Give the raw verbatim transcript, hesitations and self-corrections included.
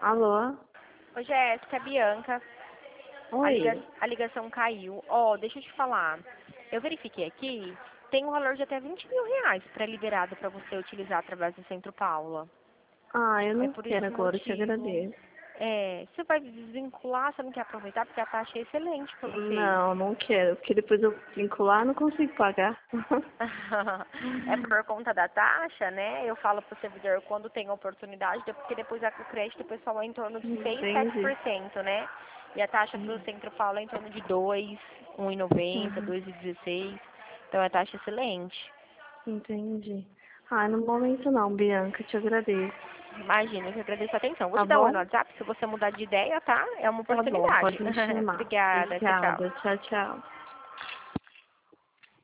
Alô? Ô, Jéssica, é a Bianca. A, Oi. liga- a ligação caiu. Ó, deixa eu te falar. Eu verifiquei aqui, tem um valor de até vinte mil reais pré-liberado para você utilizar através do Centro Paula. Ah, eu É não por quero esse agora, eu te motivo. agradeço. É, você vai desvincular, você não quer aproveitar porque a taxa é excelente para vocês. Não, não quero, porque depois eu vincular não consigo pagar. É por conta da taxa, né? Eu falo pro servidor quando tem oportunidade, porque depois a- o crédito pessoal é em torno de seis, sete Entendi. por cento, né? E a taxa pro Centro Paulo é em torno de dois, um e noventa, Uhum. dois e dezesseis. Então é taxa excelente. Entendi. Ah, no momento não, Bianca, eu te agradeço. Imagina, eu que agradeço a atenção. Vou Tá te dar o no bom? WhatsApp, se você mudar de ideia, tá? É uma Tá bom, oportunidade. pode me chamar. Obrigada, tchau, tchau. Obrigada, tchau, tchau.